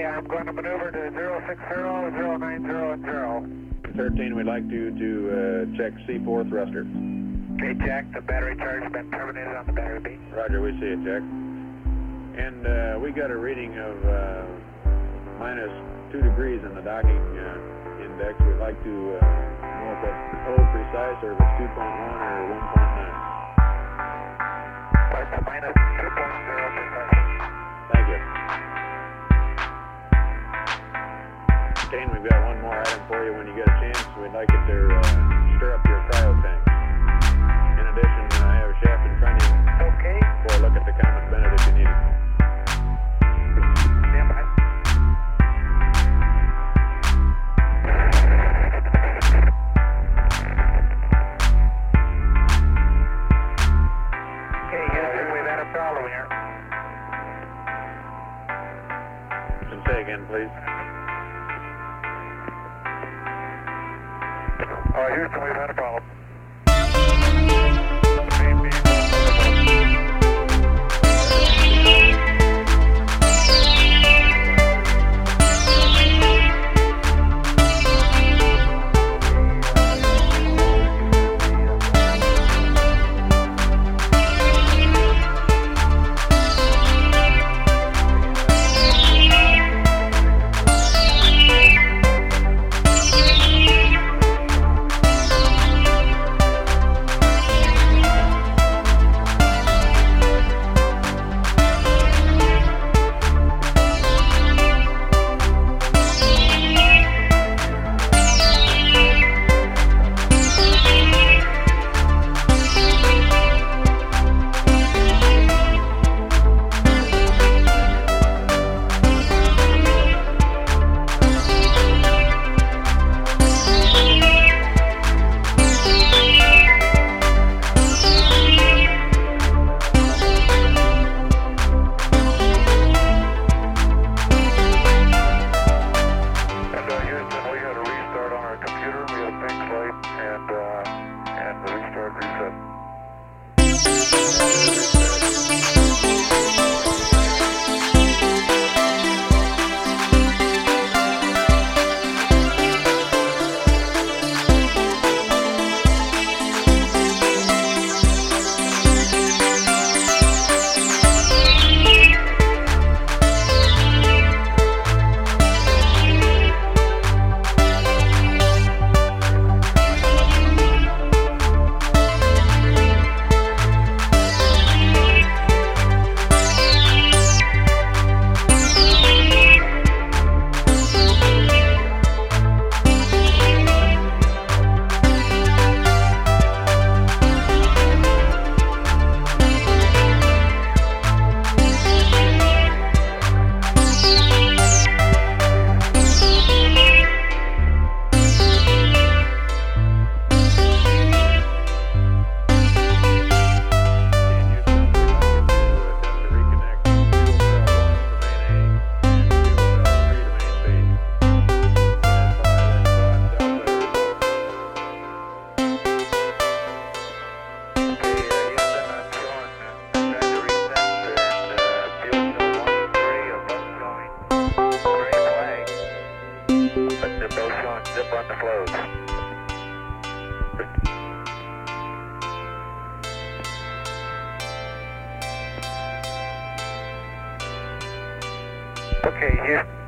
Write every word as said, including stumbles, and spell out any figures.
I'm going to maneuver to zero six zero, zero nine zero, and zero. thirteen, we'd like you to uh, check C four thruster. Okay, Jack, the battery charge has been terminated on the battery B. Roger, we see it, Jack. And uh, we got a reading of uh, minus two degrees in the docking uh, index. We'd like to uh, know if that's hold precise or if it's two point one or one point nine. Right, the minus two point zero precise. Thank you. Kane, we've got one more item for you when you get a chance. We'd like you to uh, stir up your cryo tank. In addition, uh, I have a shaft in front of you. Okay. For a look at the Comet Bennett if you need it. Stand by. Okay, Houston, we've had a problem here. And say again, please. Uh, Houston, we've had a problem. And, uh, and the restart reset. But they're both showing zip on the flows. Okay, here.